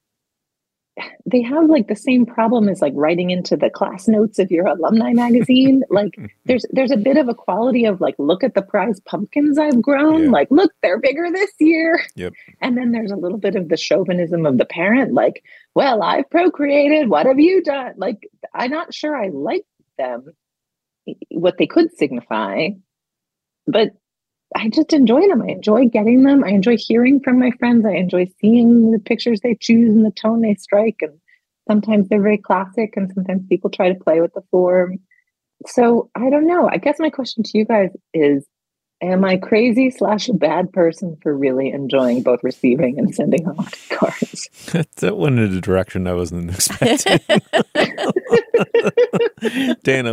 they have like the same problem as like writing into the class notes of your alumni magazine. Like there's a bit of a quality of like, look at the prize pumpkins I've grown. Yeah. Like, look, they're bigger this year. Yep. And then there's a little bit of the chauvinism of the parent. Like, well, I've procreated. What have you done? Like, I'm not sure I like them, what they could signify, but I just enjoy them. I enjoy getting them. I enjoy hearing from my friends. I enjoy seeing the pictures they choose and the tone they strike. And sometimes they're very classic and sometimes people try to play with the form. So I don't know. I guess my question to you guys is, am I crazy / a bad person for really enjoying both receiving and sending holiday cards? That went in a direction I wasn't expecting. Dana,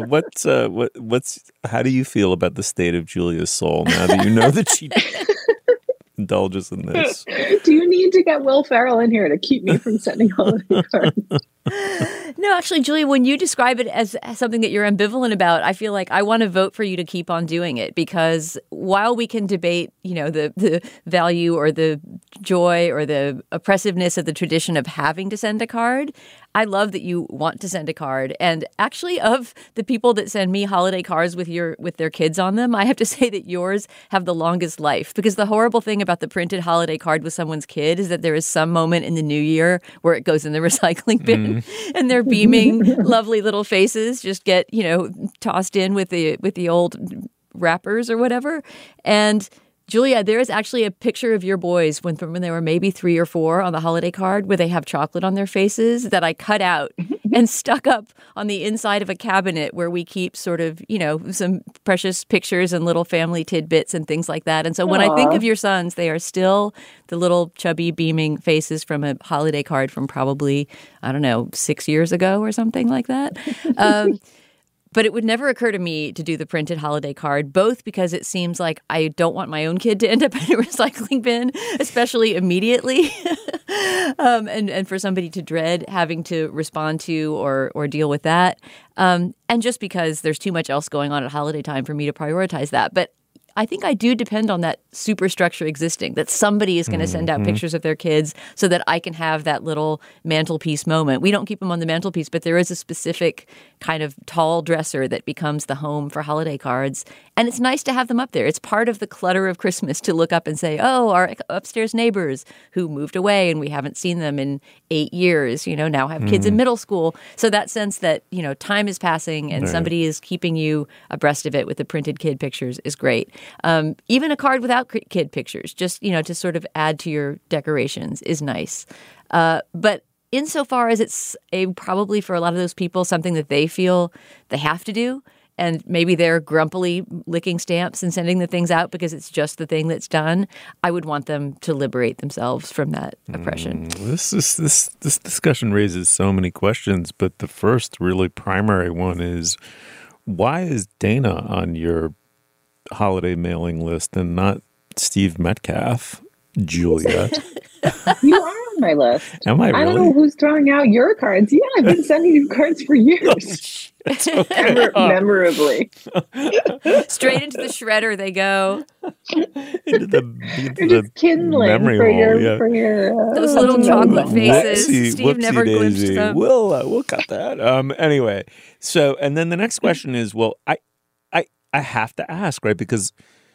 how do you feel about the state of Julia's soul now that you know that she indulges in this? Do you need to get Will Ferrell in here to keep me from sending holiday cards? No, actually, Julia, when you describe it as something that you're ambivalent about, I feel like I want to vote for you to keep on doing it, because while we can debate, the value or the joy or the oppressiveness of the tradition of having to send a card, I love that you want to send a card. And actually, of the people that send me holiday cards with their kids on them, I have to say that yours have the longest life, because the horrible thing about the printed holiday card with someone's kid is that there is some moment in the new year where it goes in the recycling bin and their beaming, lovely little faces just get, tossed in with the old wrappers or whatever. And Julia, there is actually a picture of your boys when they were maybe 3 or 4 on the holiday card where they have chocolate on their faces that I cut out and stuck up on the inside of a cabinet where we keep sort of, some precious pictures and little family tidbits and things like that. And so when I think of your sons, they are still the little chubby beaming faces from a holiday card from probably, 6 years ago or something like that. But it would never occur to me to do the printed holiday card, both because it seems like I don't want my own kid to end up in a recycling bin, especially immediately, and for somebody to dread having to respond to or deal with that. And just because there's too much else going on at holiday time for me to prioritize that. But I think I do depend on that superstructure existing, that somebody is going to send out pictures of their kids so that I can have that little mantelpiece moment. We don't keep them on the mantelpiece, but there is a specific kind of tall dresser that becomes the home for holiday cards. And it's nice to have them up there. It's part of the clutter of Christmas to look up and say, oh, our upstairs neighbors who moved away and we haven't seen them in 8 years, now have kids in middle school. So that sense that, time is passing and somebody is keeping you abreast of it with the printed kid pictures is great. Even a card without kid pictures, just, to sort of add to your decorations is nice. But insofar as it's probably for a lot of those people something that they feel they have to do, and maybe they're grumpily licking stamps and sending the things out because it's just the thing that's done, I would want them to liberate themselves from that oppression. This discussion raises so many questions, but the first really primary one is, why is Dana on your holiday mailing list and not Steve Metcalf, Julia? You are on on my list. Am I really? I don't know who's throwing out your cards. Yeah, I've been sending you cards for years. Memorably. Straight into the shredder they go. Into You're just kindling memory for hole, your, for your those little chocolate faces. Steve never glimpsed daisy. them. We'll cut that. Anyway, so and then the next question is, well, I have to ask, right? Because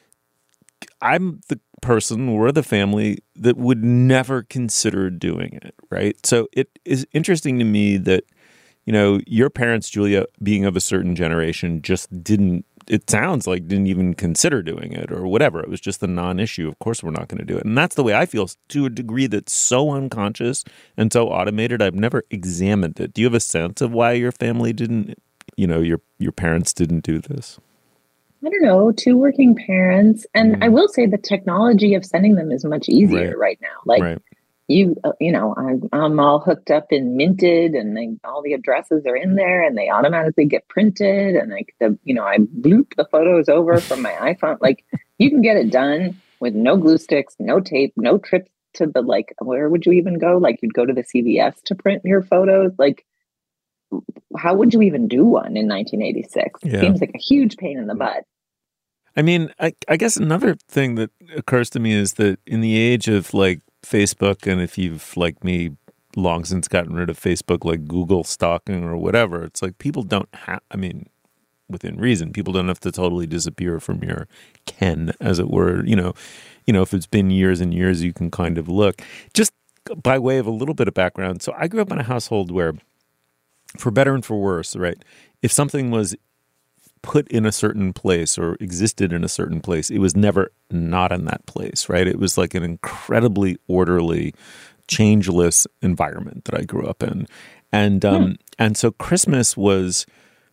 I'm the person or the family that would never consider doing it, right? So it is interesting to me that, you know, your parents, Julia, being of a certain generation, just didn't, it sounds like didn't even consider doing it or whatever. It was just a non-issue. Of course, we're not going to do it. And that's the way I feel, to a degree that's so unconscious and so automated. I've never examined it. Do you have a sense of why your family didn't, you know, your parents didn't do this? I don't know, 2 working parents. And I will say the technology of sending them is much easier right now. Like you know, I'm all hooked up in Minted and all the addresses are in there and they automatically get printed. And like I bloop the photos over from my iPhone. Like you can get it done with no glue sticks, no tape, no trips to the, like, where would you even go? Like you'd go to the CVS to print your photos. Like, how would you even do one in 1986? It seems like a huge pain in the butt. I mean, I guess another thing that occurs to me is that in the age of like Facebook, and if you've, like me, long since gotten rid of Facebook, like Google stalking or whatever, it's like people don't have, I mean, within reason, people don't have to totally disappear from your ken, as it were. You know, if it's been years and years, you can kind of look. Just by way of a little bit of background. So I grew up in a household where, for better and for worse, right, if something was put in a certain place or existed in a certain place, it was never not in that place, right? It was like an incredibly orderly, changeless environment that I grew up in. And so Christmas was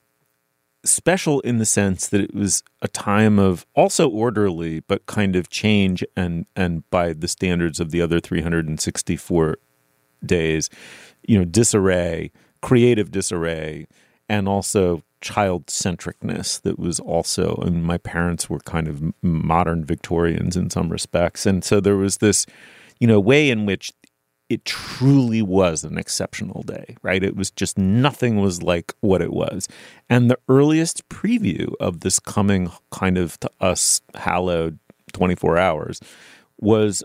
special in the sense that it was a time of also orderly, but kind of change and by the standards of the other 364 days, you know, disarray, creative disarray, and also child-centricness that was also, I mean, my parents were kind of modern Victorians in some respects. And so there was this, you know, way in which it truly was an exceptional day, right? It was just, nothing was like what it was. And the earliest preview of this coming kind of to us hallowed 24 hours was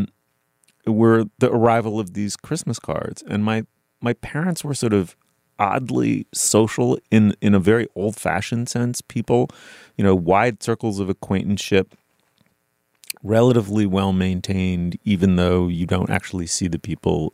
were the arrival of these Christmas cards. And my parents were sort of oddly social in a very old-fashioned sense. People, you know, wide circles of acquaintanceship, relatively well-maintained, even though you don't actually see the people,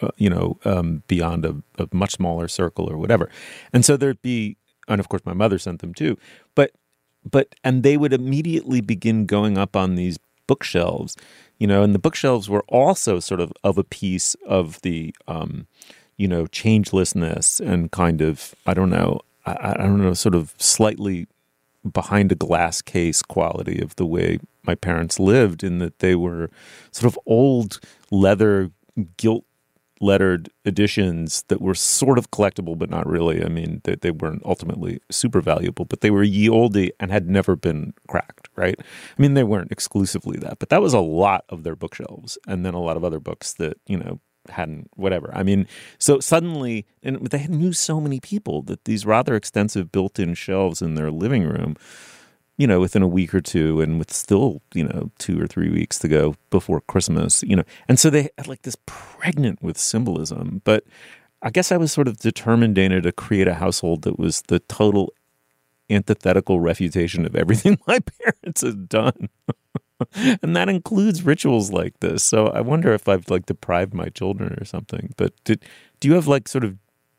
beyond a much smaller circle or whatever. And so there'd be, and of course my mother sent them too, but they would immediately begin going up on these bookshelves, you know, and the bookshelves were also sort of a piece of the, changelessness and kind of, I don't know, sort of slightly behind a glass case quality of the way my parents lived, in that they were sort of old leather, gilt-lettered editions that were sort of collectible, but not really. I mean, they weren't ultimately super valuable, but they were ye olde and had never been cracked, right? I mean, they weren't exclusively that, but that was a lot of their bookshelves, and then a lot of other books that, you know, hadn't, whatever. I mean, so suddenly, and they knew so many people that these rather extensive built-in shelves in their living room, you know, within a week or two, and with still, 2 or 3 weeks to go before Christmas, and so they had like this pregnant with symbolism. But I guess I was sort of determined, Dana, to create a household that was the total antithetical refutation of everything my parents had done. And that includes rituals like this. So I wonder if I've like deprived my children or something. But do you have like sort of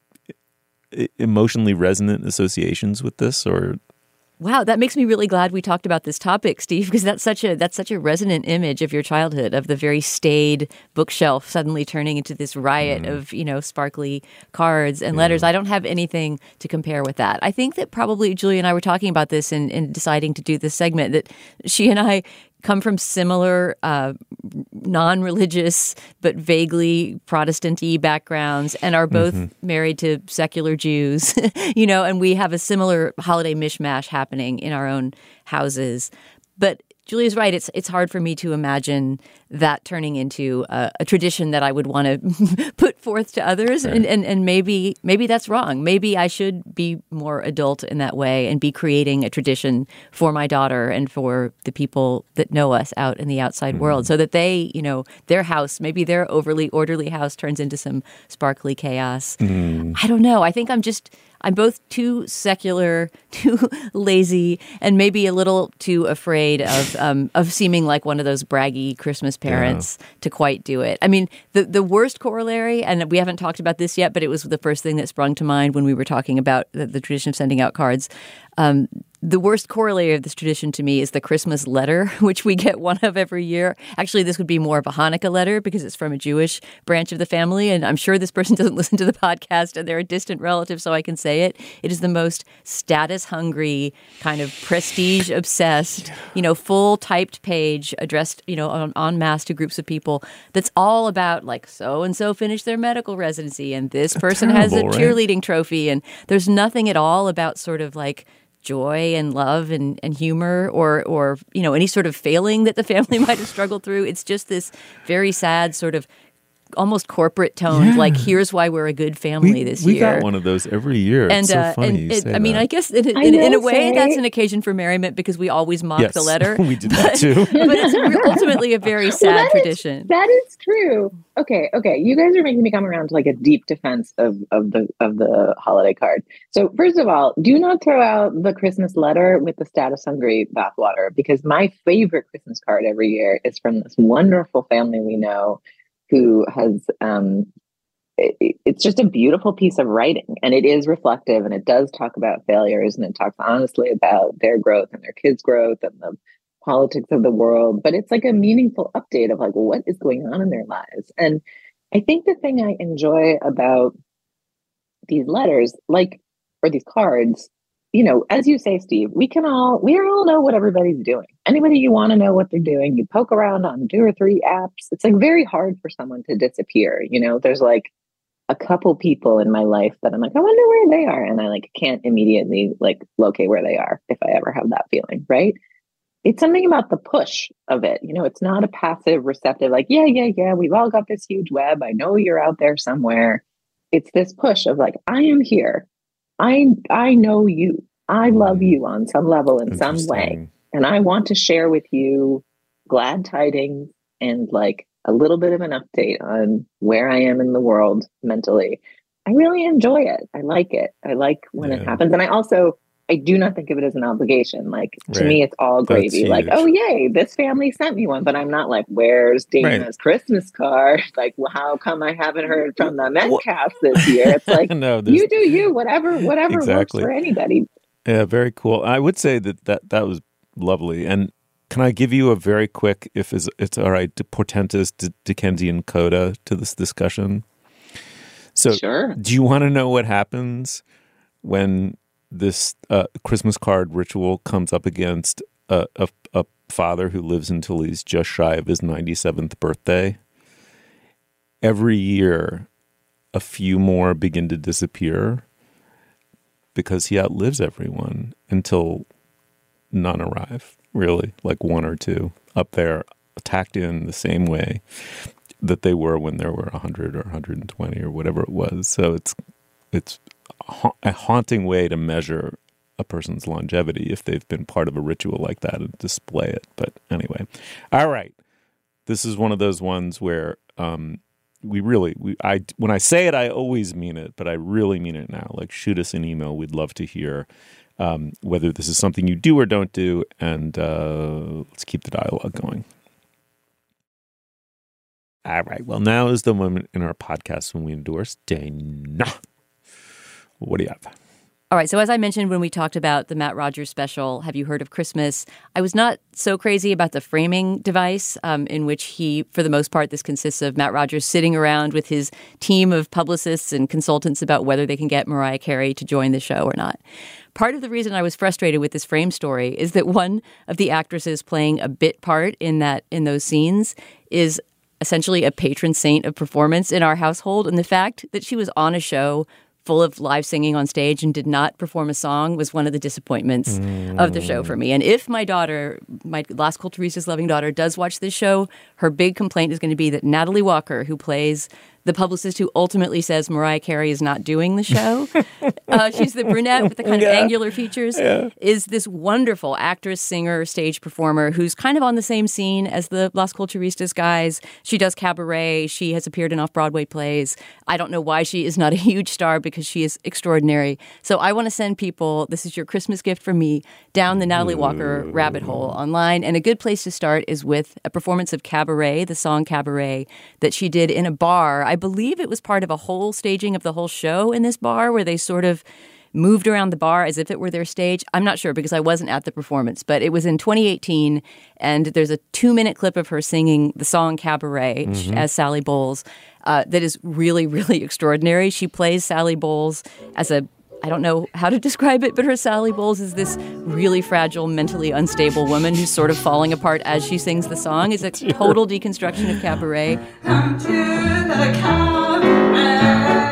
emotionally resonant associations with this, or? Wow, that makes me really glad we talked about this topic, Steve, because that's such a resonant image of your childhood, of the very staid bookshelf suddenly turning into this riot of, sparkly cards and letters. I don't have anything to compare with that. I think that probably Julia and I were talking about this in deciding to do this segment, that she and I come from similar non-religious but vaguely Protestant-y backgrounds, and are both married to secular Jews, and we have a similar holiday mishmash happening in our own houses. But Julia's right. It's hard for me to imagine that turning into a tradition that I would want to put forth to others. Right. And maybe that's wrong. Maybe I should be more adult in that way and be creating a tradition for my daughter and for the people that know us out in the outside world, so that they, their house, maybe their overly orderly house turns into some sparkly chaos. I don't know. I think I'm both too secular, too lazy, and maybe a little too afraid of seeming like one of those braggy Christmas parents to quite do it. I mean, the worst corollary, and we haven't talked about this yet, but it was the first thing that sprung to mind when we were talking about the tradition of sending out cards. The worst corollary of this tradition to me is the Christmas letter, which we get one of every year. Actually, this would be more of a Hanukkah letter because it's from a Jewish branch of the family. And I'm sure this person doesn't listen to the podcast and they're a distant relative, so I can say it. It is the most status-hungry, kind of prestige-obsessed, full typed page addressed, en masse to groups of people. That's all about like so-and-so finished their medical residency and this person has a cheerleading trophy. And there's nothing at all about sort of like joy and love and humor or any sort of failing that the family might have struggled through. It's just this very sad sort of almost corporate tone, like here's why we're a good family this year. We got one of those every year. And, it's so funny I guess in a way that's an occasion for merriment because we always mock the letter. We did that too. But it's ultimately a very sad tradition. That is true. Okay. You guys are making me come around to like a deep defense of the holiday card. So first of all, do not throw out the Christmas letter with the status hungry bathwater, because my favorite Christmas card every year is from this wonderful family we know who has, it's just a beautiful piece of writing, and it is reflective, and it does talk about failures, and it talks honestly about their growth and their kids' growth and the politics of the world, but it's like a meaningful update of like what is going on in their lives. And I think the thing I enjoy about these letters, or these cards, as you say, Steve, we all know what everybody's doing. Anybody you want to know what they're doing, you poke around on 2 or 3 apps. It's like very hard for someone to disappear. There's like a couple people in my life that I'm like, I wonder where they are. And I like can't immediately like locate where they are if I ever have that feeling, right? It's something about the push of it. It's not a passive receptive, like, yeah, we've all got this huge web. I know you're out there somewhere. It's this push of like, I am here. I know you. I love you on some level in some way. And I want to share with you glad tidings and like a little bit of an update on where I am in the world mentally. I really enjoy it. I like it. I like when it happens. And I do not think of it as an obligation. Like to me, it's all gravy. Like, oh yay, this family sent me one, but I'm not like, where's Dana's Christmas card? Like, well, how come I haven't heard from the Metcalf this year? It's like, you do you, whatever works for anybody. Yeah, very cool. I would say that was lovely. And can I give you a very quick, if it's all right, portentous Dickensian coda to this discussion? So, sure. Do you want to know what happens when this Christmas card ritual comes up against a father who lives until he's just shy of his 97th birthday? Every year, a few more begin to disappear because he outlives everyone until none arrive, really, like 1 or 2 up there, tacked in the same way that they were when there were 100 or 120 or whatever it was. So it's a haunting way to measure a person's longevity if they've been part of a ritual like that and display it. But anyway, all right. This is one of those ones where when I say it, I always mean it, but I really mean it now. Like, shoot us an email. We'd love to hear whether this is something you do or don't do, and let's keep the dialogue going. All right. Well, now is the moment in our podcast when we endorse Dana. What do you have? All right. So as I mentioned when we talked about the Matt Rogers special, Have You Heard of Christmas? I was not so crazy about the framing device in which he, for the most part, this consists of Matt Rogers sitting around with his team of publicists and consultants about whether they can get Mariah Carey to join the show or not. Part of the reason I was frustrated with this frame story is that one of the actresses playing a bit part in those scenes is essentially a patron saint of performance in our household. And the fact that she was on a show full of live singing on stage and did not perform a song was one of the disappointments of the show for me. And if my daughter, my Las Culturistas loving daughter, does watch this show, her big complaint is going to be that Natalie Walker, who plays the publicist who ultimately says Mariah Carey is not doing the show, she's the brunette with the kind of angular features, is this wonderful actress, singer, stage performer who's kind of on the same scene as the Las Culturistas guys. She does cabaret. She has appeared in off-Broadway plays. I don't know why she is not a huge star because she is extraordinary. So I want to send people, this is your Christmas gift from me, down the Natalie Walker rabbit hole online. And a good place to start is with a performance of Cabaret, the song Cabaret, that she did in a bar. I believe it was part of a whole staging of the whole show in this bar where they sort of moved around the bar as if it were their stage. I'm not sure because I wasn't at the performance, but it was in 2018, and there's a 2-minute clip of her singing the song Cabaret as Sally Bowles that is really, really extraordinary. She plays Sally Bowles as a, I don't know how to describe it, but her Sally Bowles is this really fragile, mentally unstable woman who's sort of falling apart as she sings the song. It's a total deconstruction of Cabaret. Come to the cabaret.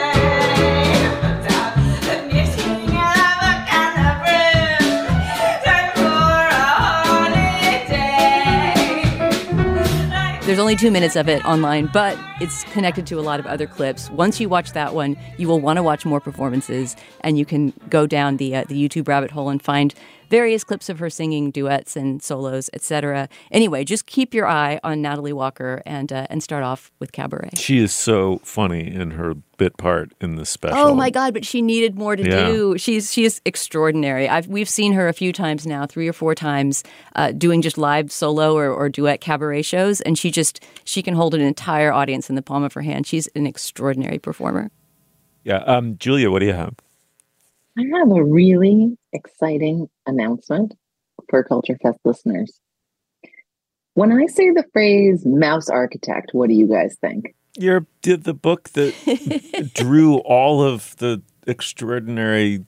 There's only 2 minutes of it online, but it's connected to a lot of other clips. Once you watch that one, you will want to watch more performances, and you can go down the YouTube rabbit hole and find various clips of her singing duets and solos, etc. Anyway, just keep your eye on Natalie Walker and start off with Cabaret. She is so funny in her bit part in the special. Oh my God, but she needed more to do. She is extraordinary. We've seen her a few times now, 3 or 4 times, doing just live solo or duet cabaret shows, and she can hold an entire audience in the palm of her hand. She's an extraordinary performer. Yeah. Julia, what do you have? I have a really exciting announcement for Culture Fest listeners. When I say the phrase mouse architect, what do you guys think? You're the book that drew all of the extraordinary,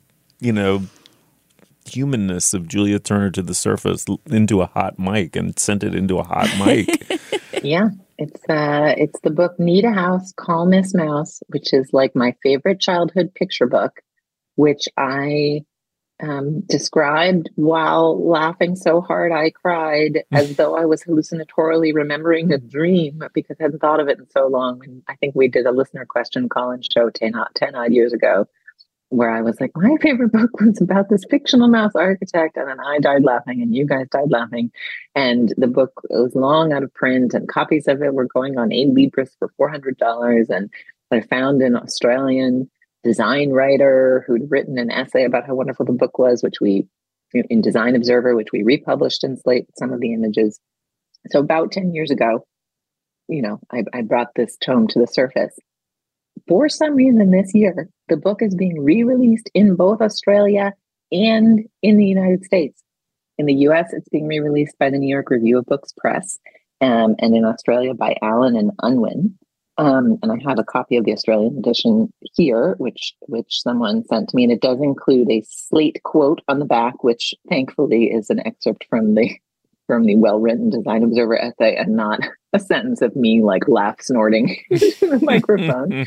humanness of Julia Turner to the surface into a hot mic and sent it into a hot mic. Yeah, it's the book Need a House, Call Miss Mouse, which is like my favorite childhood picture book, which I described while laughing so hard I cried as though I was hallucinatorily remembering a dream because I hadn't thought of it in so long. And I think we did a listener question call-in show 10 odd years ago where I was like, my favorite book was about this fictional mouse architect. And then I died laughing and you guys died laughing. And the book was long out of print and copies of it were going on Libris for $400. And I found an Australian design writer who'd written an essay about how wonderful the book was, which we, in Design Observer, which we republished in Slate, some of the images. So about 10 years ago, I brought this tome to the surface. For some reason this year, the book is being re-released in both Australia and in the United States. In the US, it's being re-released by the New York Review of Books Press, and in Australia by Allen and Unwin. And I have a copy of the Australian edition here, which someone sent to me, and it does include a Slate quote on the back, which thankfully is an excerpt from the well-written Design Observer essay and not a sentence of me like laugh snorting into the microphone.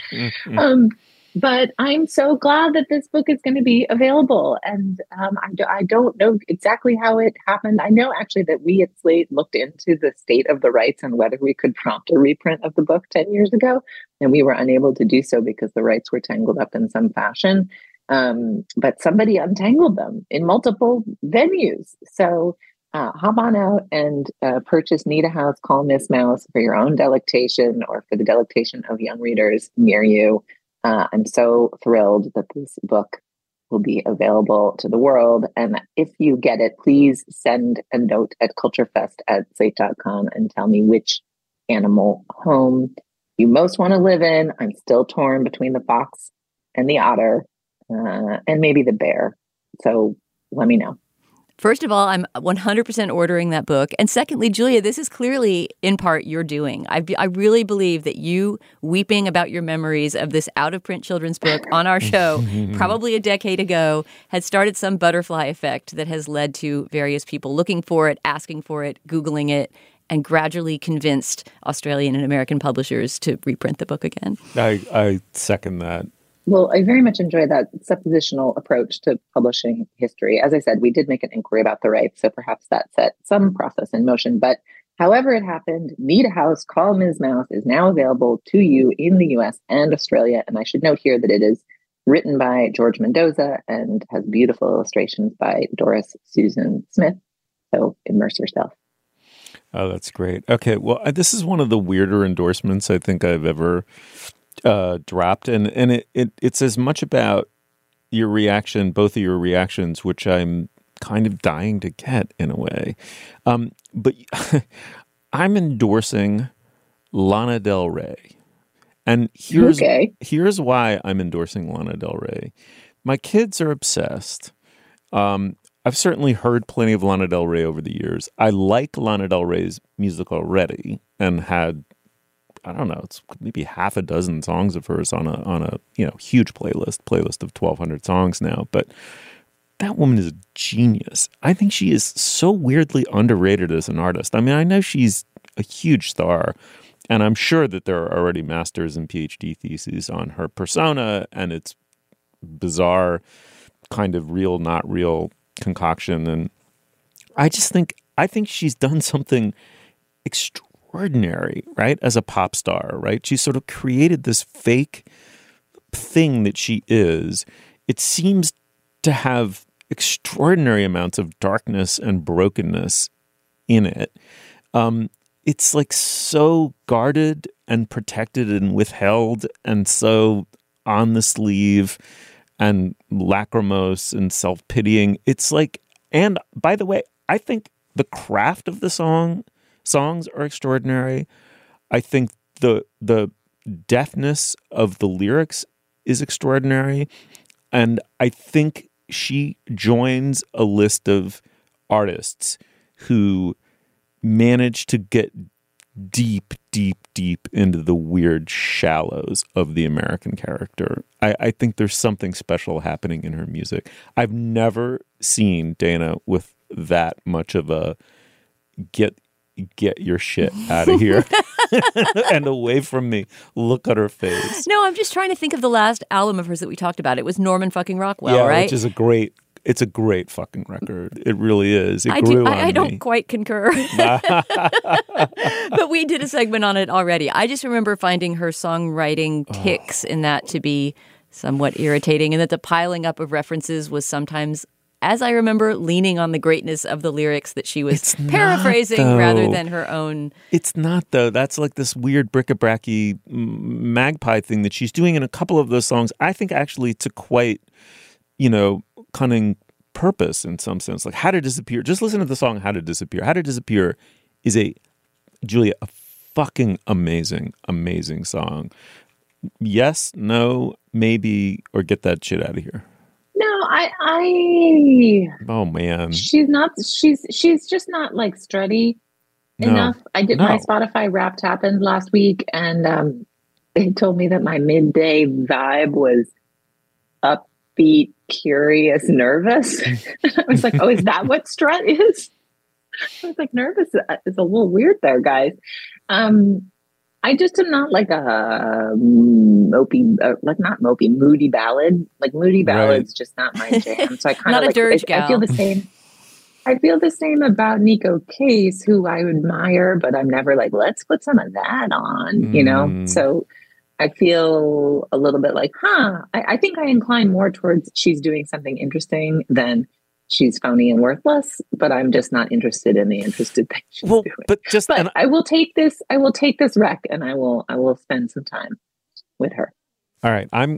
But I'm so glad that this book is going to be available. And I don't know exactly how it happened. I know actually that we at Slate looked into the state of the rights and whether we could prompt a reprint of the book 10 years ago. And we were unable to do so because the rights were tangled up in some fashion. But somebody untangled them in multiple venues. So hop on out and purchase Need a House, Call Miss Mouse for your own delectation or for the delectation of young readers near you. I'm so thrilled that this book will be available to the world. And if you get it, please send a note at culturefest@slate.com and tell me which animal home you most want to live in. I'm still torn between the fox and the otter and maybe the bear. So let me know. First of all, I'm 100% ordering that book. And secondly, Julia, this is clearly in part your doing. I really believe that you weeping about your memories of this out-of-print children's book on our show, probably a decade ago, had started some butterfly effect that has led to various people looking for it, asking for it, Googling it, and gradually convinced Australian and American publishers to reprint the book again. I second that. Well, I very much enjoy that suppositional approach to publishing history. As I said, we did make an inquiry about the rights, so perhaps that set some process in motion. But however it happened, Need a House, Call Ms. Mouse is now available to you in the US and Australia. And I should note here that it is written by George Mendoza and has beautiful illustrations by Doris Susan Smith. So immerse yourself. Oh, that's great. Okay, well, this is one of the weirder endorsements I think I've ever dropped, and it's as much about your reaction, both of your reactions, which I'm kind of dying to get in a way. But I'm endorsing Lana Del Rey, and here's why I'm endorsing Lana Del Rey. My kids are obsessed. I've certainly heard plenty of Lana Del Rey over the years. I like Lana Del Rey's music already, and had, I don't know, it's maybe half a dozen songs of hers on a huge playlist of 1,200 songs now. But that woman is a genius. I think she is so weirdly underrated as an artist. I mean, I know she's a huge star, and I'm sure that there are already master's and PhD theses on her persona and its bizarre kind of real, not real concoction. And I think she's done something extraordinary, right? As a pop star, right? She sort of created this fake thing that she is. It seems to have extraordinary amounts of darkness and brokenness in it. It's like so guarded and protected and withheld and so on the sleeve and lachrymose and self-pitying. It's like, and by the way, I think the craft of the songs are extraordinary. I think the deftness of the lyrics is extraordinary. And I think she joins a list of artists who manage to get deep, deep, deep into the weird shallows of the American character. I think there's something special happening in her music. I've never seen Dana with that much of a get your shit out of here and away from me. Look at her face. No, I'm just trying to think of the last album of hers that we talked about. It was Norman fucking Rockwell, right? Which is it's a great fucking record. It really is. I don't quite concur. But we did a segment on it already. I just remember finding her songwriting tics in that to be somewhat irritating, and that the piling up of references was sometimes, as I remember, leaning on the greatness of the lyrics that she was paraphrasing rather than her own. It's not, though. That's like this weird bric-a-bracy magpie thing that she's doing in a couple of those songs. I think actually to quite, cunning purpose in some sense. Like How to Disappear. Just listen to the song How to Disappear. How to Disappear is a fucking amazing, amazing song. Yes, no, maybe, or get that shit out of here. No, Oh man, she's just not like strutty enough. I did my Spotify Wrapped happened last week, and they told me that my midday vibe was upbeat, curious, nervous. I was like, oh, is that what strut is? I was like, nervous is a little weird there, guys. I just am not like a mopey, not mopey, moody ballad. Like moody ballads, just not my jam. So I kind of I feel the same. I feel the same about Nico Case, who I admire, but I'm never like, let's put some of that on, So I feel a little bit like, I think I incline more towards she's doing something interesting than she's phony and worthless, but I'm just not interested in the interested thing she's doing. But I will take this rec, and I will spend some time with her. All right. I'm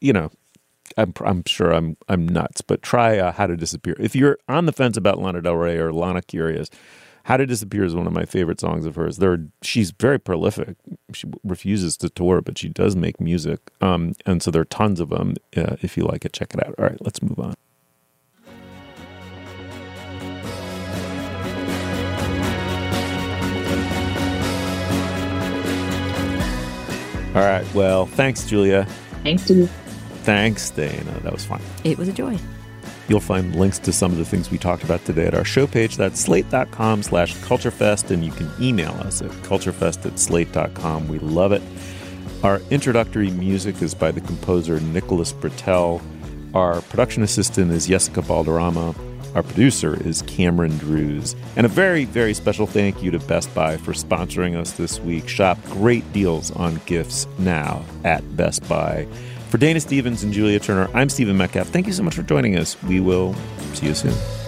sure I'm nuts, but try How to Disappear. If you're on the fence about Lana Del Rey or Lana Curious, How to Disappear is one of my favorite songs of hers. She's very prolific. She refuses to tour, but she does make music. And so there are tons of them. If you like it, check it out. All right, let's move on. All right. Well, thanks, Julia. Thanks, Julia. Thanks, Dana. That was fun. It was a joy. You'll find links to some of the things we talked about today at our show page. That's slate.com/culturefest. And you can email us at culturefest@slate.com. We love it. Our introductory music is by the composer Nicholas Britell. Our production assistant is Jessica Balderrama. Our producer is Cameron Drews. And a very, very special thank you to Best Buy for sponsoring us this week. Shop great deals on gifts now at Best Buy. For Dana Stevens and Julia Turner, I'm Stephen Metcalf. Thank you so much for joining us. We will see you soon.